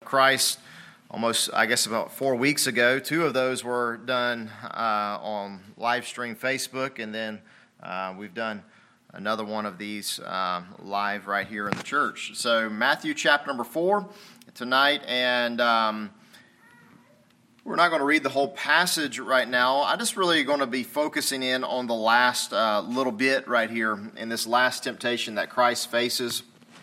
Christ almost, I guess, about 4 weeks ago. 2 of those were done on live stream Facebook, and then we've done another one of these live right here in the church. So Matthew chapter number 4 tonight, and we're not going to read the whole passage right now. I'm just really going to be focusing in on the last little bit right here in this last temptation that Christ faces.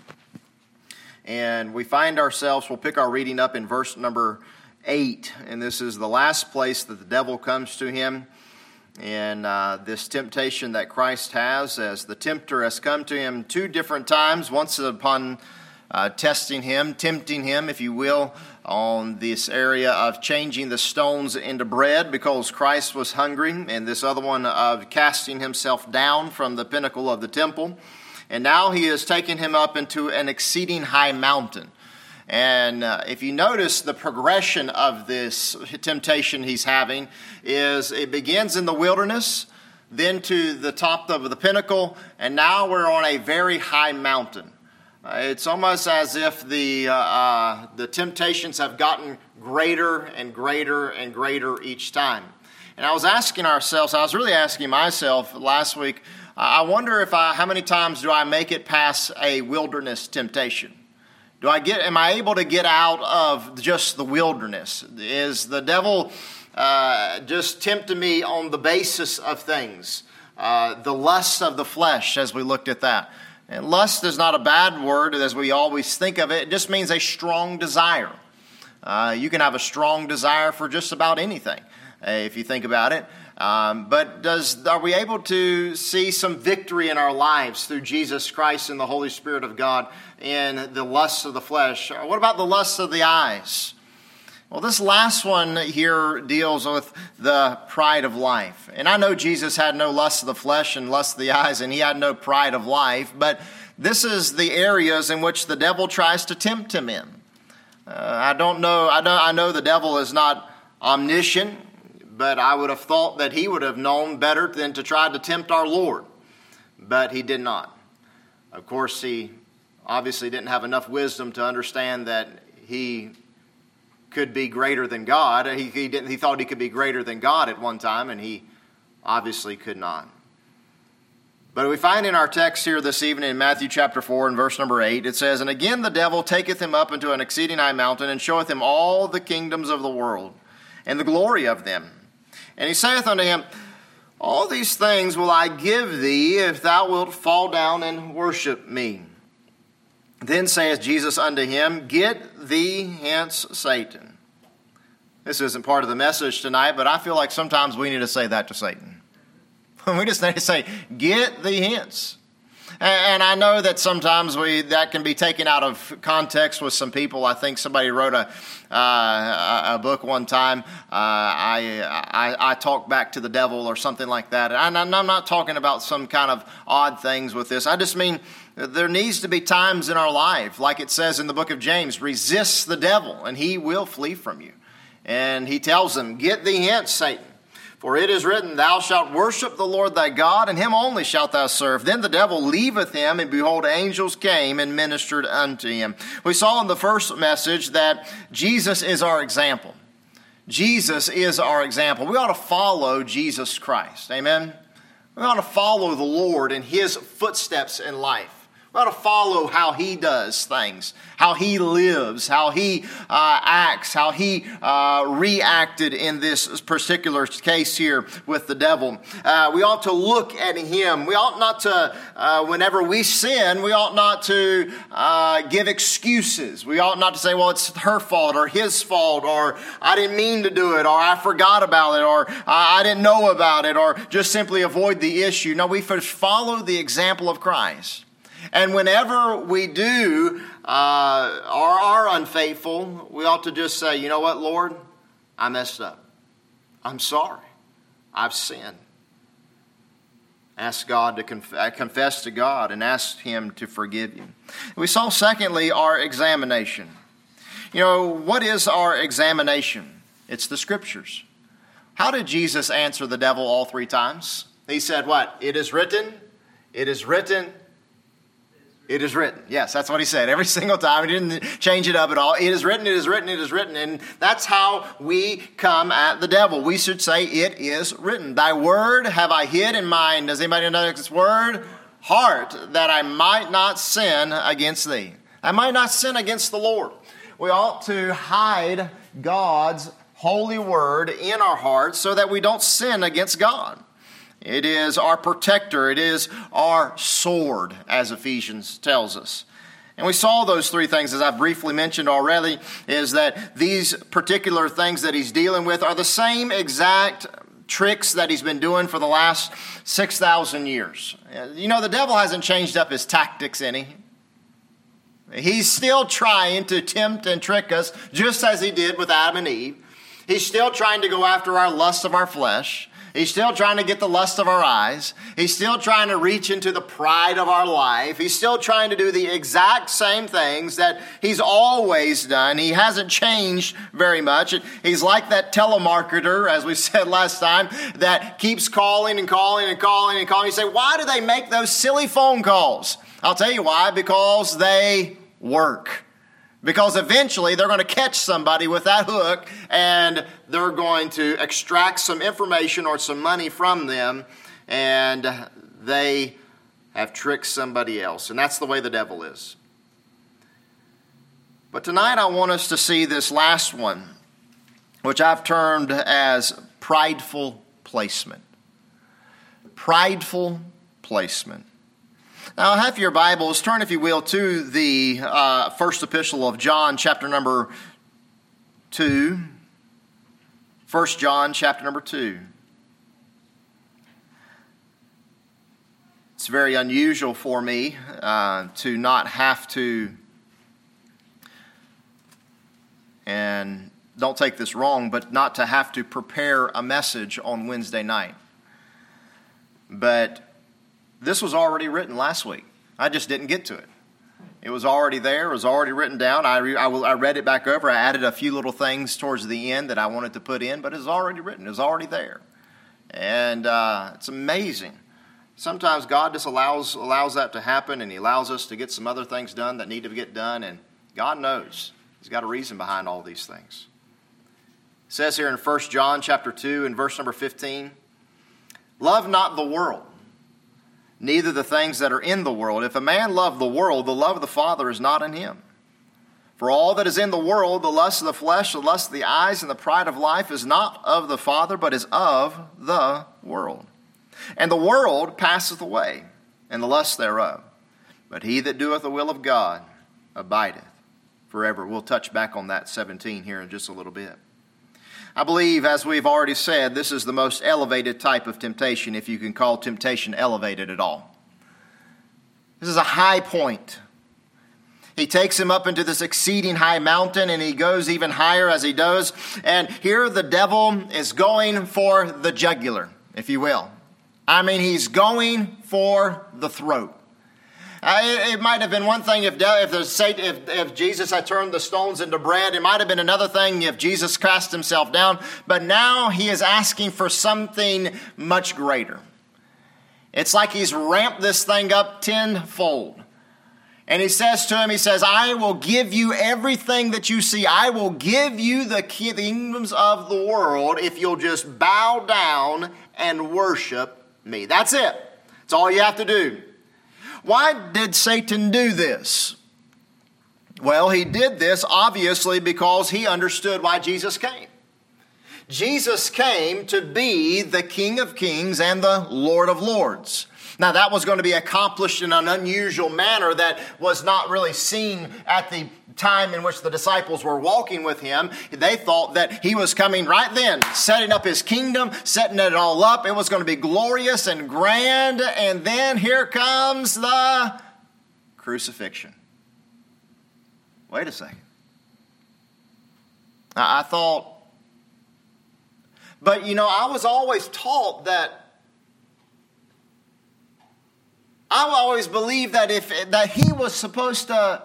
And we find ourselves, we'll pick our reading up in verse number 8, and this is the last place that the devil comes to him. And this temptation that Christ has, as the tempter has come to him 2 different times, once upon tempting him, if you will, on this area of changing the stones into bread because Christ was hungry, and this other one of casting himself down from the pinnacle of the temple. And now he is taking him up into an exceeding high mountain. And if you notice the progression of this temptation he's having is it begins in the wilderness, then to the top of the pinnacle, and now we're on a very high mountain. It's almost as if the temptations have gotten greater and greater and greater each time. And I was really asking myself last week, I wonder how many times do I make it past a wilderness temptation? Am I able to get out of just the wilderness? Is the devil just tempting me on the basis of things? The lust of the flesh, as we looked at that. And lust is not a bad word as we always think of it. It just means a strong desire. You can have a strong desire for just about anything, if you think about it. But are we able to see some victory in our lives through Jesus Christ and the Holy Spirit of God in the lusts of the flesh? Or what about the lusts of the eyes? Well, this last one here deals with the pride of life. And I know Jesus had no lust of the flesh and lust of the eyes, and he had no pride of life. But this is the areas in which the devil tries to tempt him in. I know the devil is not omniscient, but I would have thought that he would have known better than to try to tempt our Lord. But he did not. Of course, he obviously didn't have enough wisdom to understand that he could be greater than God. He thought he could be greater than God at one time, and he obviously could not. But we find in our text here this evening in Matthew chapter 4 and verse number 8, it says, "And again the devil taketh him up into an exceeding high mountain, and showeth him all the kingdoms of the world, and the glory of them. And he saith unto him, All these things will I give thee, if thou wilt fall down and worship me. Then saith Jesus unto him, Get thee hence, Satan." This isn't part of the message tonight, but I feel like sometimes we need to say that to Satan. We just need to say, "Get thee hence." And I know that sometimes that can be taken out of context with some people. I think somebody wrote a book one time. I talk back to the devil or something like that. And I'm not talking about some kind of odd things with this. I just mean there needs to be times in our life, like it says in the book of James, resist the devil and he will flee from you. And he tells them, "Get thee hence, Satan. For it is written, Thou shalt worship the Lord thy God, and him only shalt thou serve. Then the devil leaveth him, and behold, angels came and ministered unto him." We saw in the first message that Jesus is our example. Jesus is our example. We ought to follow Jesus Christ. Amen? We ought to follow the Lord in his footsteps in life. We ought to follow how he does things, how he lives, how he acts, how he reacted in this particular case here with the devil. We ought to look at him. We ought not to, whenever we sin, we ought not to give excuses. We ought not to say, well, it's her fault or his fault, or I didn't mean to do it, or I forgot about it, or I didn't know about it, or just simply avoid the issue. No, we first follow the example of Christ. And whenever we do or are unfaithful, we ought to just say, "You know what, Lord? I messed up. I'm sorry. I've sinned." Ask God to confess to God and ask him to forgive you. We saw, secondly, our examination. You know, what is our examination? It's the Scriptures. How did Jesus answer the devil all 3 times? He said what? It is written. It is written. It is written. Yes, that's what he said every single time. He didn't change it up at all. It is written, it is written, it is written. And that's how we come at the devil. We should say, it is written. Thy word have I hid in mine. Does anybody know this word? Heart, that I might not sin against thee. I might not sin against the Lord. We ought to hide God's holy word in our hearts so that we don't sin against God. It is our protector. It is our sword, as Ephesians tells us. And we saw those three things, as I briefly mentioned already, is that these particular things that he's dealing with are the same exact tricks that he's been doing for the last 6,000 years. You know, the devil hasn't changed up his tactics any. He's still trying to tempt and trick us, just as he did with Adam and Eve. He's still trying to go after our lust of our flesh. He's still trying to get the lust of our eyes. He's still trying to reach into the pride of our life. He's still trying to do the exact same things that he's always done. He hasn't changed very much. He's like that telemarketer, as we said last time, that keeps calling and calling and calling and calling. You say, why do they make those silly phone calls? I'll tell you why. Because they work. Because eventually they're going to catch somebody with that hook and they're going to extract some information or some money from them, and they have tricked somebody else. And that's the way the devil is. But tonight I want us to see this last one, which I've termed as prideful placement. Prideful placement. Now, have your Bibles, turn if you will to the first epistle of John, chapter number 2. 1 John, chapter number 2. It's very unusual for me to not have to, and don't take this wrong, but not to have to prepare a message on Wednesday night. But this was already written last week. I just didn't get to it. It was already there. It was already written down. I read it back over. I added a few little things towards the end that I wanted to put in, but it was already written. It was already there. And it's amazing. Sometimes God just allows that to happen, and he allows us to get some other things done that need to get done, and God knows. He's got a reason behind all these things. It says here in 1 John chapter 2 and verse number 15, love not the world, neither the things that are in the world. If a man love the world, the love of the Father is not in him. For all that is in the world, the lust of the flesh, the lust of the eyes, and the pride of life is not of the Father, but is of the world. And the world passeth away, and the lust thereof. But he that doeth the will of God abideth forever. We'll touch back on that 17 here in just a little bit. I believe, as we've already said, this is the most elevated type of temptation, if you can call temptation elevated at all. This is a high point. He takes him up into this exceeding high mountain, and he goes even higher as he does. And here the devil is going for the jugular, if you will. I mean, he's going for the throat. It might have been one thing if Jesus had turned the stones into bread. It might have been another thing if Jesus cast himself down. But now he is asking for something much greater. It's like he's ramped this thing up tenfold. And he says to him, he says, I will give you everything that you see. I will give you the kingdoms of the world if you'll just bow down and worship me. That's it. That's all you have to do. Why did Satan do this? Well, he did this obviously because he understood why Jesus came. Jesus came to be the King of Kings and the Lord of Lords. Now, that was going to be accomplished in an unusual manner that was not really seen at the time in which the disciples were walking with him. They thought that he was coming right then, setting up his kingdom, setting it all up. It was going to be glorious and grand. And then here comes the crucifixion. Wait a second. I thought, but I was always taught that, I always believed that he was supposed to.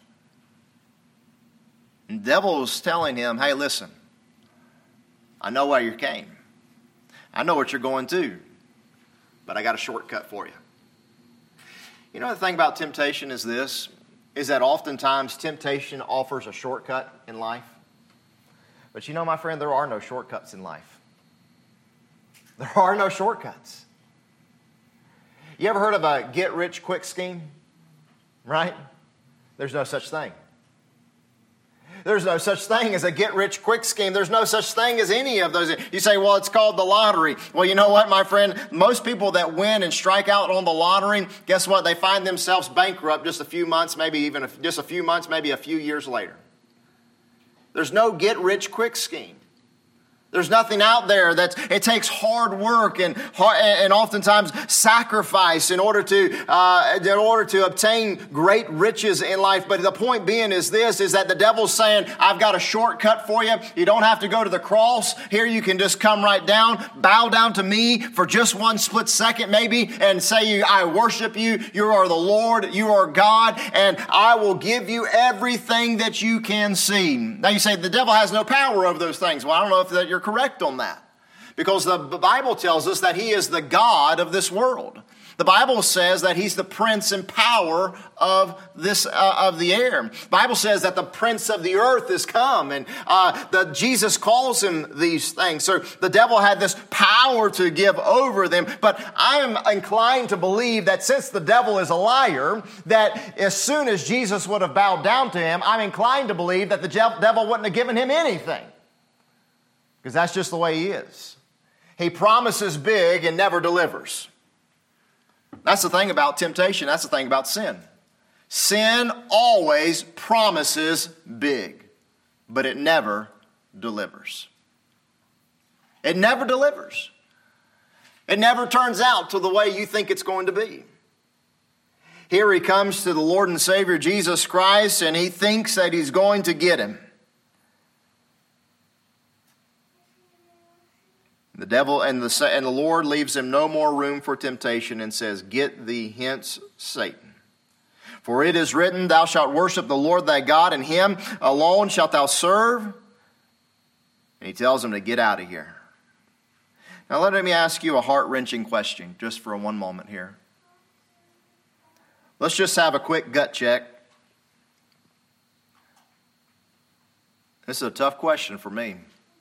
The devil was telling him, hey, listen, I know why you came. I know what you're going to, but I got a shortcut for you. You know, the thing about temptation is this, is that oftentimes temptation offers a shortcut in life. But you know, my friend, there are no shortcuts in life. There are no shortcuts. You ever heard of a get-rich-quick scheme? Right? There's no such thing. There's no such thing as a get-rich-quick scheme. There's no such thing as any of those. You say, well, it's called the lottery. Well, you know what, my friend? Most people that win and strike out on the lottery, guess what? They find themselves bankrupt just a few months, maybe a few years later. There's no get-rich-quick scheme. There's nothing out there it takes hard work and oftentimes sacrifice in order to obtain great riches in life. But the point being is that the devil's saying, I've got a shortcut for you. You don't have to go to the cross. Here you can just come right down, bow down to me for just one split second maybe, and say, I worship you. You are the Lord. You are God. And I will give you everything that you can see. Now you say, the devil has no power over those things. Well, I don't know if you're correct on that, because the Bible tells us that he is the God of this world. The Bible says that he's the prince and power of the air. The Bible says that the prince of the earth is come, and that Jesus calls him these things. So the devil had this power to give over them. But I am inclined to believe that since the devil is a liar, that as soon as Jesus would have bowed down to him, I'm inclined to believe that the devil wouldn't have given him anything. Because that's just the way he is. He promises big and never delivers. That's the thing about temptation. That's the thing about sin. Sin always promises big, but it never delivers. It never delivers. It never turns out to the way you think it's going to be. Here he comes to the Lord and Savior Jesus Christ, and he thinks that he's going to get him. The devil and the Lord leaves him no more room for temptation and says, get thee hence, Satan. For it is written, thou shalt worship the Lord thy God, and him alone shalt thou serve. And he tells him to get out of here. Now let me ask you a heart-wrenching question just for one moment here. Let's just have a quick gut check. This is a tough question for me.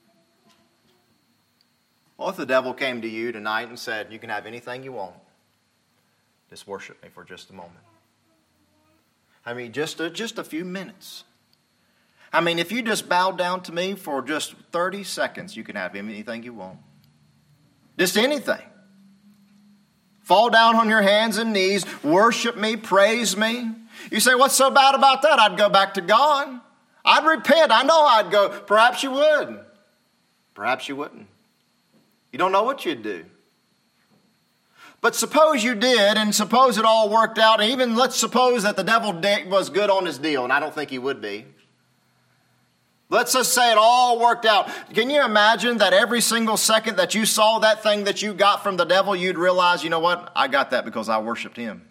Well, if the devil came to you tonight and said, you can have anything you want, just worship me for just a moment. I mean, just a few minutes. I mean, if you just bow down to me for just 30 seconds, you can have anything you want. Just anything. Fall down on your hands and knees, worship me, praise me. You say, what's so bad about that? I'd go back to God. I'd repent. I know I'd go. Perhaps you would. Perhaps you wouldn't. You don't know what you'd do. But suppose you did, and suppose it all worked out, and even let's suppose that the devil was good on his deal, and I don't think he would be. Let's just say it all worked out. Can you imagine that every single second that you saw that thing that you got from the devil, you'd realize, you know what? I got that because I worshiped him.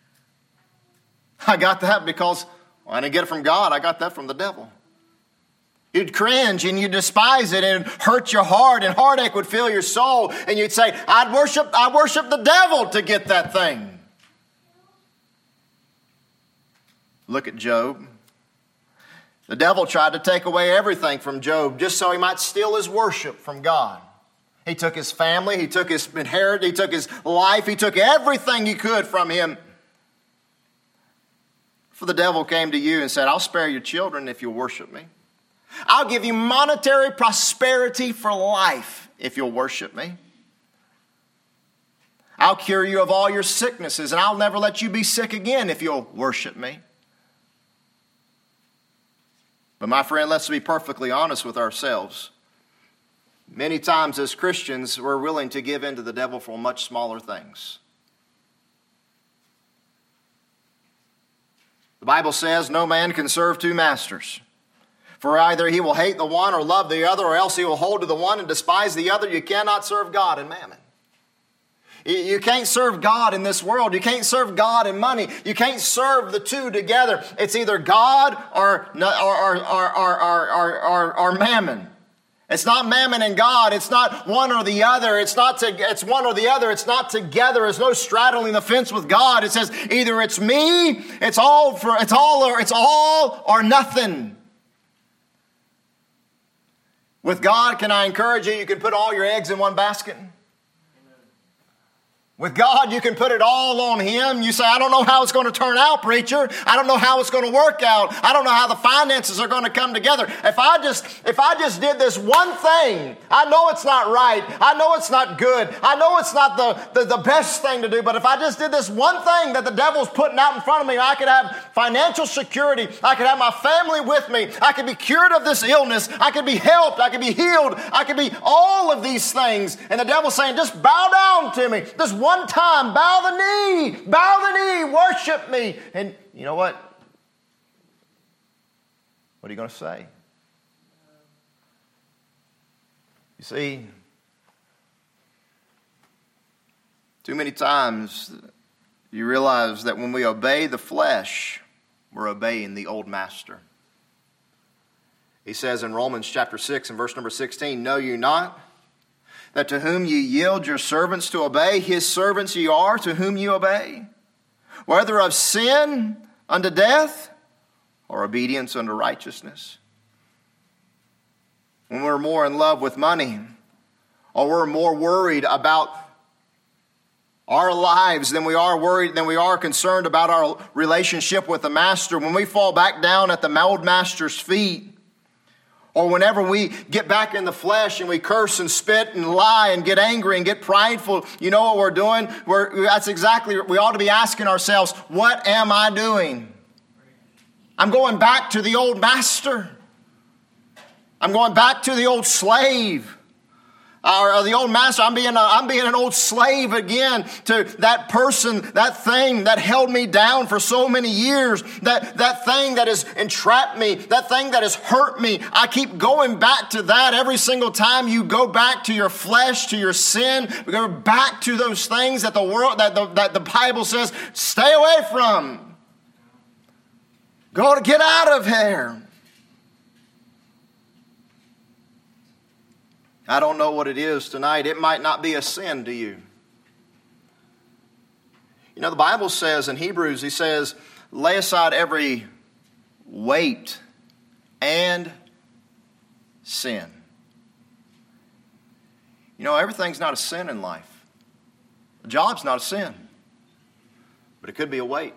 I got that because I didn't get it from God. I got that from the devil. You'd cringe and you'd despise it and hurt your heart, and heartache would fill your soul, and you'd say, I worship the devil to get that thing. Look at Job. The devil tried to take away everything from Job just so he might steal his worship from God. He took his family, he took his inheritance, he took his life, he took everything he could from him. For the devil came to you and said, I'll spare your children if you'll worship me. I'll give you monetary prosperity for life if you'll worship me. I'll cure you of all your sicknesses, and I'll never let you be sick again if you'll worship me. But my friend, let's be perfectly honest with ourselves. Many times as Christians, we're willing to give in to the devil for much smaller things. The Bible says no man can serve two masters. For either he will hate the one or love the other, or else he will hold to the one and despise the other. You cannot serve God and mammon. You can't serve God in this world. You can't serve God and money. You can't serve the two together. It's either God or mammon. It's not mammon and God. It's not one or the other. It's one or the other. It's not together. There's no straddling the fence with God. It says either it's me, it's all or nothing. With God, can I encourage you, you can put all your eggs in one basket. With God, you can put it all on Him. You say, I don't know how it's going to turn out, preacher. I don't know how it's going to work out. I don't know how the finances are going to come together. If I just did this one thing, I know it's not right. I know it's not good. I know it's not the best thing to do. But if I just did this one thing that the devil's putting out in front of me, I could have financial security. I could have my family with me. I could be cured of this illness. I could be helped. I could be healed. I could be all of these things. And the devil's saying, just bow down to me. Just one time, bow the knee, worship me. And you know what? What are you going to say? You see, too many times you realize that when we obey the flesh, we're obeying the old master. He says in Romans chapter 6 and verse number 16, know you not that to whom ye yield your servants to obey, his servants ye are to whom ye obey, whether of sin unto death or obedience unto righteousness. When we're more in love with money, or we're more worried about our lives than we are concerned about our relationship with the master, when we fall back down at the old master's feet, or whenever we get back in the flesh and we curse and spit and lie and get angry and get prideful, you know what we're doing? We ought to be asking ourselves, what am I doing? I'm going back to the old master. I'm going back to the old slave. Or the old master, I'm being an old slave again to that person, that thing that held me down for so many years, that thing that has entrapped me, that thing that has hurt me. I keep going back to that every single time you go back to your flesh, to your sin. We go back to those things that the Bible says, stay away from. Get out of here. I don't know what it is tonight. It might not be a sin to you. You know, the Bible says in Hebrews, he says, lay aside every weight and sin. You know, everything's not a sin in life. A job's not a sin, but it could be a weight.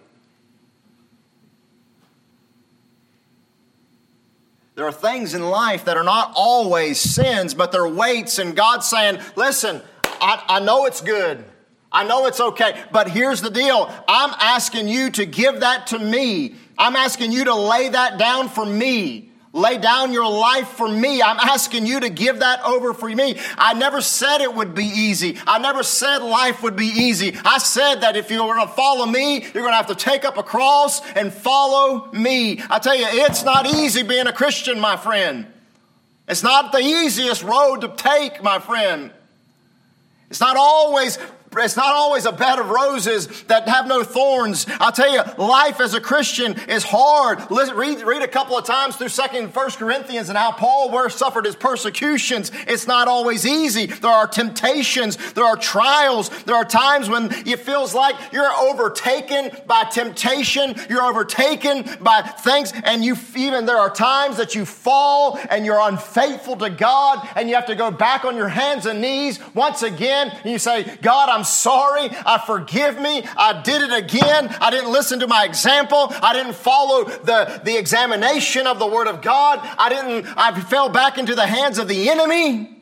There are things in life that are not always sins, but they're weights. And God's saying, listen, I know it's good. I know it's okay. But here's the deal. I'm asking you to give that to me. I'm asking you to lay that down for me. Lay down your life for me. I'm asking you to give that over for me. I never said it would be easy. I never said life would be easy. I said that if you're going to follow me, you're going to have to take up a cross and follow me. I tell you, it's not easy being a Christian, my friend. It's not the easiest road to take, my friend. It's not always a bed of roses that have no thorns. I'll tell you, life as a Christian is hard. Listen, read a couple of times through 2nd and 1 Corinthians and how Paul suffered his persecutions. It's not always easy. There are temptations. There are trials. There are times when it feels like you're overtaken by temptation. You're overtaken by things. And there are times that you fall and you're unfaithful to God and you have to go back on your hands and knees once again. And you say, God, I'm sorry. Forgive me. I did it again. I didn't listen to my example. I didn't follow the examination of the Word of God. I fell back into the hands of the enemy.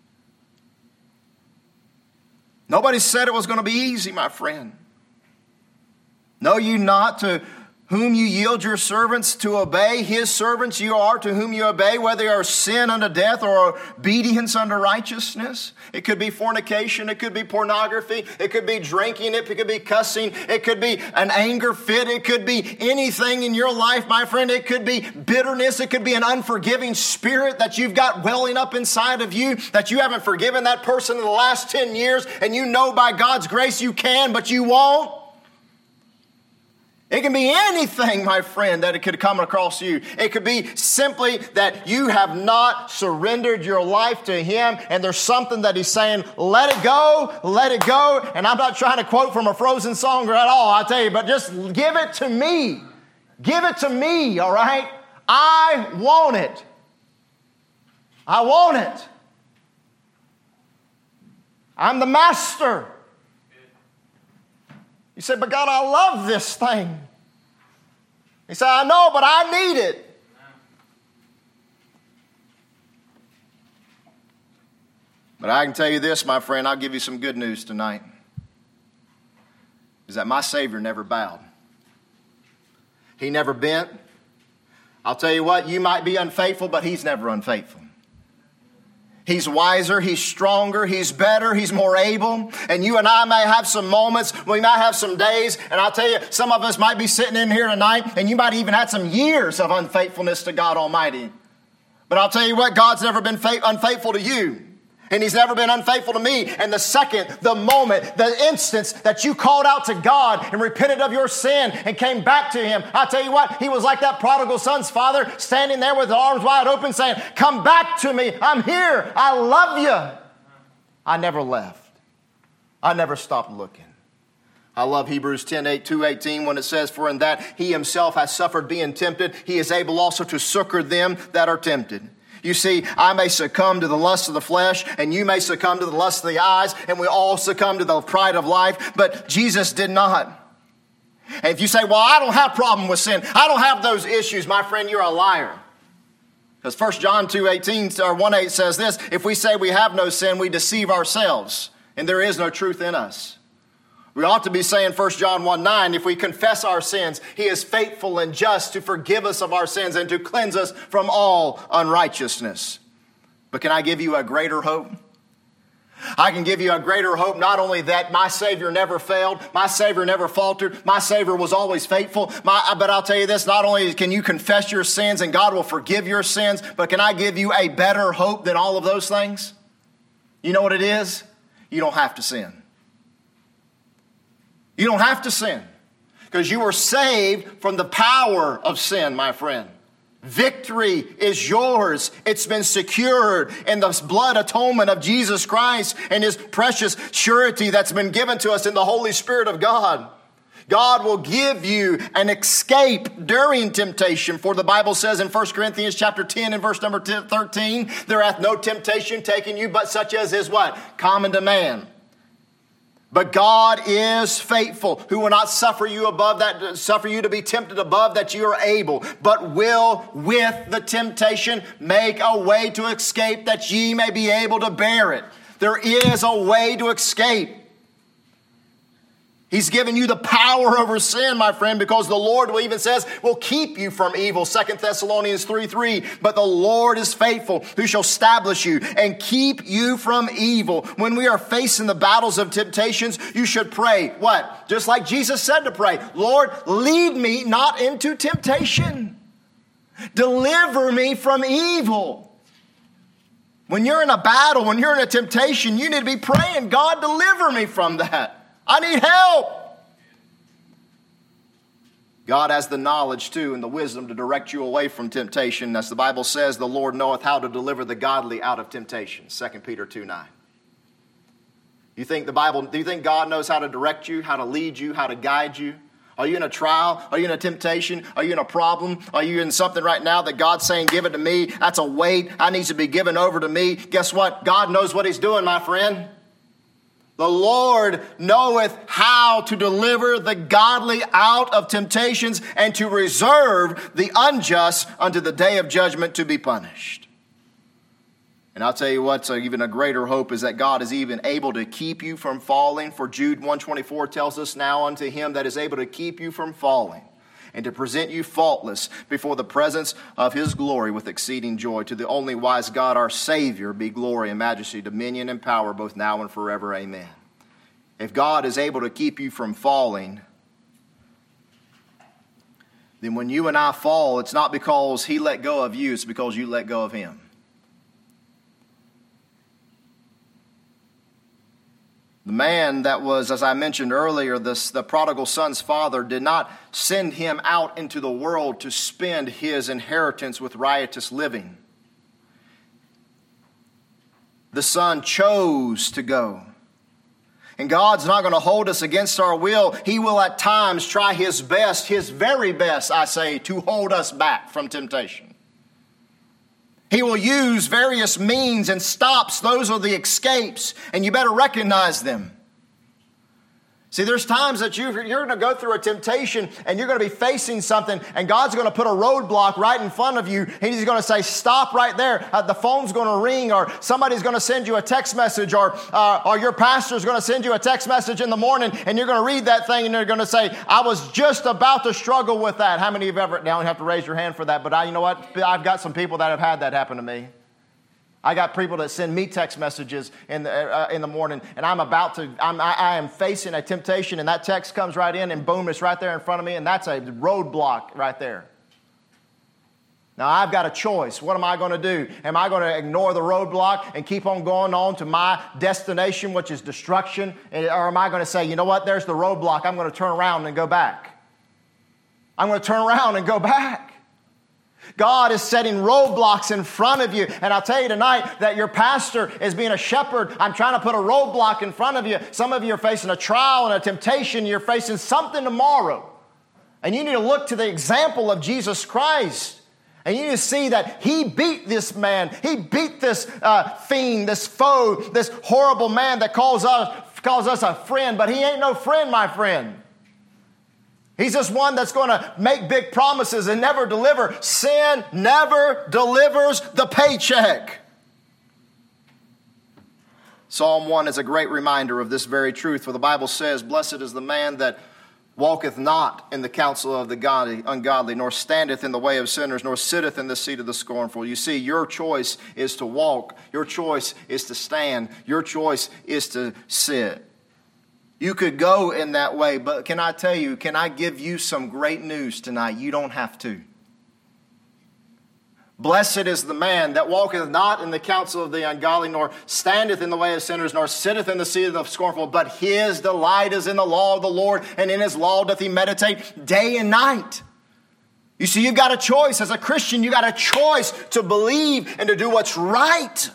Nobody said it was going to be easy, my friend. Know you not to whom you yield your servants to obey, his servants you are to whom you obey, whether they are sin unto death or obedience unto righteousness. It could be fornication, it could be pornography, it could be drinking, it could be cussing, it could be an anger fit, it could be anything in your life, my friend. It could be bitterness, it could be an unforgiving spirit that you've got welling up inside of you, that you haven't forgiven that person in the last 10 years, and you know by God's grace you can, but you won't. It can be anything, my friend, that it could come across you. It could be simply that you have not surrendered your life to Him, and there's something that He's saying, let it go, let it go. And I'm not trying to quote from a Frozen song at all, I tell you, but just give it to me. Give it to me, all right? I want it. I want it. I'm the master. You say, but God, I love this thing. He said, I know, but I need it. But I can tell you this, my friend, I'll give you some good news tonight. Is that my Savior never bowed. He never bent. I'll tell you what, you might be unfaithful, but He's never unfaithful. He's wiser, He's stronger, He's better, He's more able. And you and I may have some moments, we might have some days, and I'll tell you, some of us might be sitting in here tonight, and you might even have some years of unfaithfulness to God Almighty. But I'll tell you what, God's never been unfaithful to you. And He's never been unfaithful to me. And the second, the moment, the instance that you called out to God and repented of your sin and came back to Him, I'll tell you what, He was like that prodigal son's father standing there with his arms wide open saying, come back to me. I'm here. I love you. I never left. I never stopped looking. I love Hebrews 2:18 when it says, for in that He Himself has suffered being tempted, He is able also to succor them that are tempted. You see, I may succumb to the lust of the flesh, and you may succumb to the lust of the eyes, and we all succumb to the pride of life, but Jesus did not. And if you say, well, I don't have a problem with sin, I don't have those issues, my friend, you're a liar. Because 1 John 2:18 or 1:8 says this, if we say we have no sin, we deceive ourselves, and there is no truth in us. We ought to be saying 1 John 1:9, if we confess our sins, He is faithful and just to forgive us of our sins and to cleanse us from all unrighteousness. But can I give you a greater hope? I can give you a greater hope, not only that my Savior never failed, my Savior never faltered, my Savior was always faithful, but I'll tell you this, not only can you confess your sins and God will forgive your sins, but can I give you a better hope than all of those things? You know what it is? You don't have to sin. You don't have to sin because you were saved from the power of sin, my friend. Victory is yours. It's been secured in the blood atonement of Jesus Christ and His precious surety that's been given to us in the Holy Spirit of God. God will give you an escape during temptation. For the Bible says in 1 Corinthians chapter 10 and verse number 13, there hath no temptation taken you but such as is what? Common to man. But God is faithful, who will not suffer you to be tempted above that you are able, but will with the temptation make a way to escape that ye may be able to bear it. There is a way to escape. He's given you the power over sin, my friend, because the Lord even says, will keep you from evil. 2 Thessalonians 3:3. But the Lord is faithful, who shall establish you and keep you from evil. When we are facing the battles of temptations, you should pray. What? Just like Jesus said to pray. Lord, lead me not into temptation. Deliver me from evil. When you're in a battle, when you're in a temptation, you need to be praying, God, deliver me from that. I need help. God has the knowledge too and the wisdom to direct you away from temptation. As the Bible says, the Lord knoweth how to deliver the godly out of temptation. 2 Peter 2:9. Do you think God knows how to direct you, how to lead you, how to guide you? Are you in a trial? Are you in a temptation? Are you in a problem? Are you in something right now that God's saying, give it to me? That's a weight. That needs to be given over to me. Guess what? God knows what He's doing, my friend. The Lord knoweth how to deliver the godly out of temptations and to reserve the unjust unto the day of judgment to be punished. And I'll tell you what, so even a greater hope is that God is even able to keep you from falling. For Jude 1:24 tells us, now unto Him that is able to keep you from falling and to present you faultless before the presence of His glory with exceeding joy. To the only wise God, our Savior, be glory and majesty, dominion and power, both now and forever. Amen. If God is able to keep you from falling, then when you and I fall, it's not because He let go of you, it's because you let go of Him. The man that was, as I mentioned earlier, the prodigal son's father did not send him out into the world to spend his inheritance with riotous living. The son chose to go. And God's not going to hold us against our will. He will at times try his best, his very best, I say, to hold us back from temptation. He will use various means and stops. Those are the escapes, and you better recognize them. See, there's times that you're going to go through a temptation and you're going to be facing something, and God's going to put a roadblock right in front of you. And He's going to say, stop right there. The phone's going to ring, or somebody's going to send you a text message, or your pastor's going to send you a text message in the morning, and you're going to read that thing and you're going to say, I was just about to struggle with that. How many of you ever, now you have to raise your hand for that, but you know what? I've got some people that have had that happen to me. I got people that send me text messages in the morning, and I am facing a temptation, and that text comes right in, and boom, it's right there in front of me, and that's a roadblock right there. Now, I've got a choice. What am I going to do? Am I going to ignore the roadblock and keep on going on to my destination, which is destruction? Or am I going to say, you know what, there's the roadblock. I'm going to turn around and go back. I'm going to turn around and go back. God is setting roadblocks in front of you. And I'll tell you tonight that your pastor is being a shepherd. I'm trying to put a roadblock in front of you. Some of you are facing a trial and a temptation. You're facing something tomorrow. And you need to look to the example of Jesus Christ. And you need to see that He beat this man. He beat this fiend, this foe, this horrible man that calls us a friend. But he ain't no friend, my friend. He's just one that's going to make big promises and never deliver. Sin never delivers the paycheck. Psalm 1 is a great reminder of this very truth, for the Bible says, blessed is the man that walketh not in the counsel of the ungodly, nor standeth in the way of sinners, nor sitteth in the seat of the scornful. You see, your choice is to walk. Your choice is to stand. Your choice is to sit. You could go in that way, but can I tell you, can I give you some great news tonight? You don't have to. Blessed is the man that walketh not in the counsel of the ungodly, nor standeth in the way of sinners, nor sitteth in the seat of the scornful, but his delight is in the law of the Lord, and in his law doth he meditate day and night. You see, you've got a choice. As a Christian, you've got a choice to believe and to do what's right.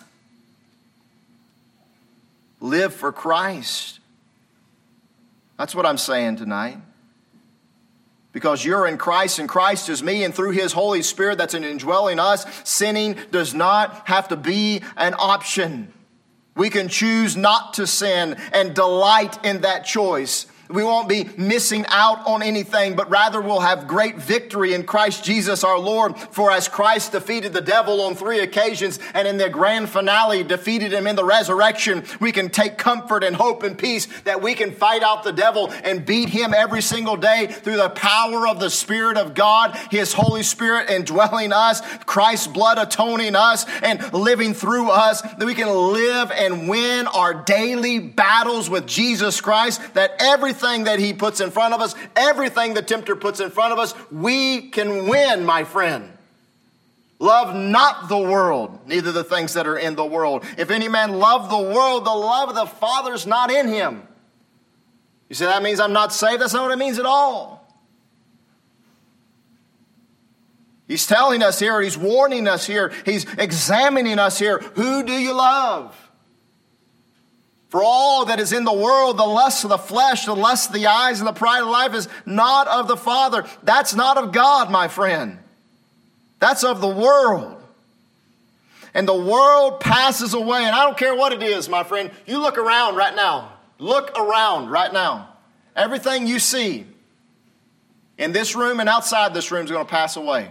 Live for Christ. That's what I'm saying tonight. Because you're in Christ and Christ is me, and through His Holy Spirit that's indwelling us, sinning does not have to be an option. We can choose not to sin and delight in that choice. We won't be missing out on anything, but rather we'll have great victory in Christ Jesus our Lord. For as Christ defeated the devil on 3 occasions, and in the grand finale defeated him in the resurrection, we can take comfort and hope and peace that we can fight out the devil and beat him every single day through the power of the Spirit of God, His Holy Spirit indwelling us, Christ's blood atoning us and living through us, that we can live and win our daily battles with Jesus Christ, that everything that He puts in front of us, everything the tempter puts in front of us, we can win, my friend. Love not the world, neither the things that are in the world. If any man love the world, the love of the Father is not in him. You say, that means I'm not saved? That's not what it means at all. He's telling us here, He's warning us here, He's examining us here. Who do you love? For all that is in the world, the lust of the flesh, the lust of the eyes, and the pride of life is not of the Father. That's not of God, my friend. That's of the world. And the world passes away. And I don't care what it is, my friend. You look around right now. Look around right now. Everything you see in this room and outside this room is going to pass away.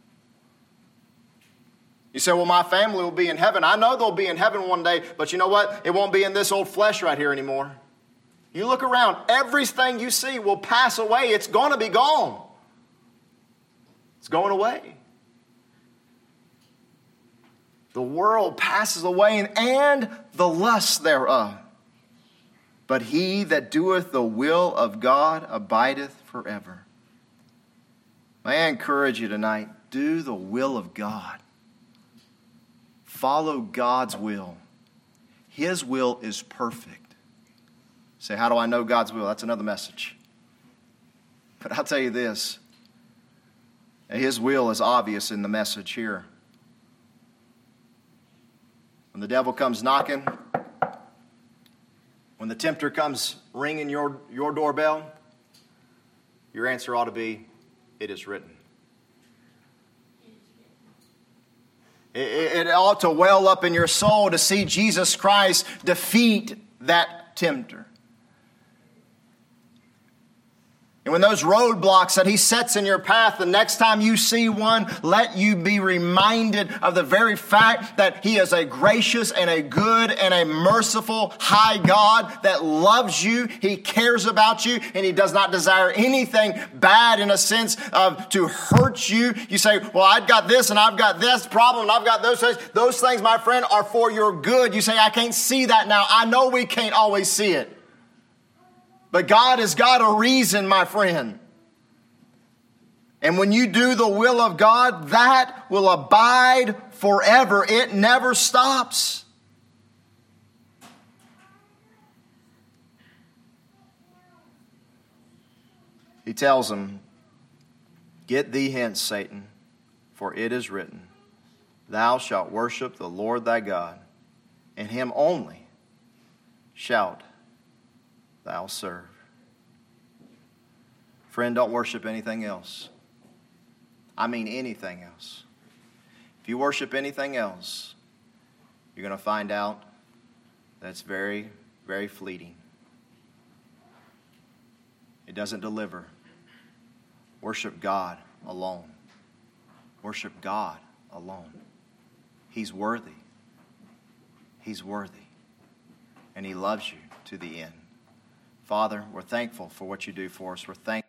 You say, well, my family will be in heaven. I know they'll be in heaven one day, but you know what? It won't be in this old flesh right here anymore. You look around, everything you see will pass away. It's going to be gone. It's going away. The world passes away and the lust thereof. But he that doeth the will of God abideth forever. May I encourage you tonight, do the will of God. Follow God's will. His will is perfect. Say, how do I know God's will? That's another message. But I'll tell you this. His will is obvious in the message here. When the devil comes knocking, when the tempter comes ringing your doorbell, your answer ought to be, it is written. It ought to well up in your soul to see Jesus Christ defeat that tempter. And when those roadblocks that he sets in your path, the next time you see one, let you be reminded of the very fact that he is a gracious and a good and a merciful high God that loves you. He cares about you, and he does not desire anything bad in a sense of to hurt you. You say, well, I've got this and I've got this problem and I've got those things. Those things, my friend, are for your good. You say, I can't see that now. I know we can't always see it. But God has got a reason, my friend. And when you do the will of God, that will abide forever. It never stops. He tells him, get thee hence, Satan, for it is written, thou shalt worship the Lord thy God, and him only shalt thou serve. Friend, don't worship anything else. I mean anything else. If you worship anything else, you're going to find out that's very, very fleeting. It doesn't deliver. Worship God alone. Worship God alone. He's worthy. He's worthy. And he loves you to the end. Father, we're thankful for what you do for us. We're thankful